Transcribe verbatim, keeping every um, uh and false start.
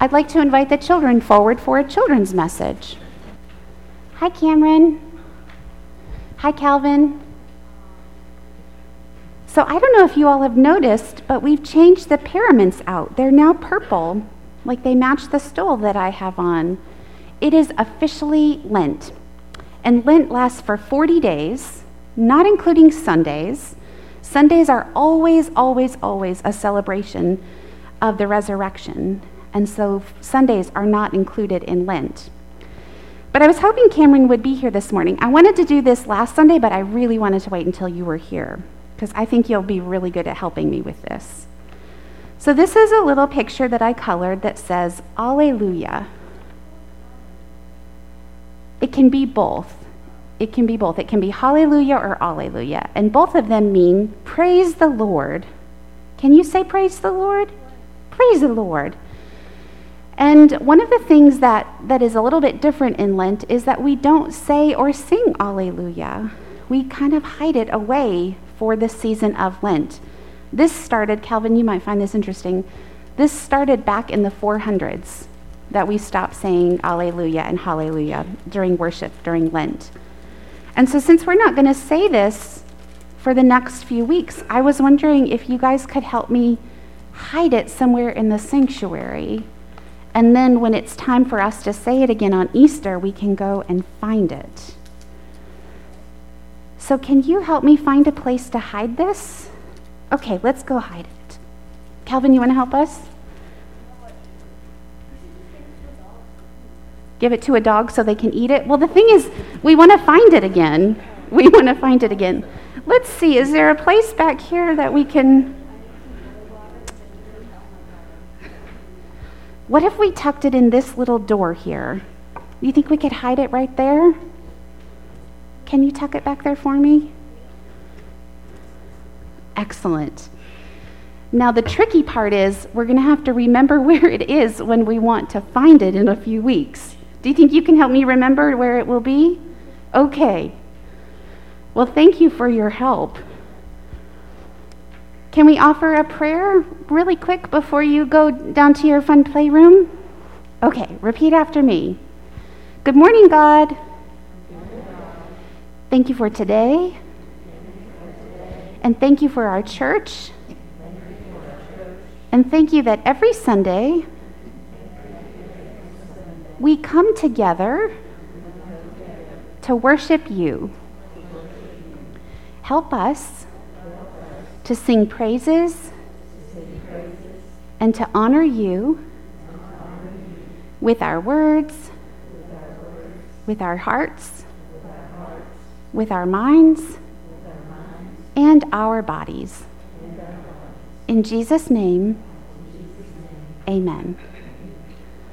I'd like to invite the children forward for a children's message. Hi, Cameron. Hi, Calvin. So I don't know if you all have noticed, but we've changed the paraments out. They're now purple, like they match the stole that I have on. It is officially Lent, and Lent lasts for forty days, not including Sundays. Sundays are always, always, always a celebration of the resurrection, and so Sundays are not included in Lent. But I was hoping Cameron would be here this morning. I wanted to do this last Sunday, but I really wanted to wait until you were here, because I think you'll be really good at helping me with this. So this is a little picture that I colored that says, Alleluia. It can be both. It can be both. It can be hallelujah or alleluia, and both of them mean praise the Lord. Can you say praise the Lord? Praise the Lord. And one of the things that, that is a little bit different in Lent is that we don't say or sing alleluia. We kind of hide it away for the season of Lent. This started, Calvin, you might find this interesting, this started back in the four hundreds that we stopped saying alleluia and hallelujah during worship, during Lent. And so since we're not going to say this for the next few weeks, I was wondering if you guys could help me hide it somewhere in the sanctuary. And then when it's time for us to say it again on Easter, we can go and find it. So can you help me find a place to hide this? Okay, let's go hide it. Calvin, you want to help us? Give it to a dog so they can eat it? Well, the thing is, we want to find it again. We want to find it again. Let's see, is there a place back here that we can... What if we tucked it in this little door here? Do you think we could hide it right there? Can you tuck it back there for me? Excellent. Now the tricky part is we're going to have to remember where it is when we want to find it in a few weeks. Do you think you can help me remember where it will be? Okay. Well, thank you for your help. Can we offer a prayer really quick before you go down to your fun playroom? Okay, repeat after me. Good morning, God. Thank you for today. And thank you for our church. And thank you that every Sunday we come together to worship you. Help us to sing praises and to honor you with our words, with our hearts, with our minds, and our bodies. In Jesus' name, amen.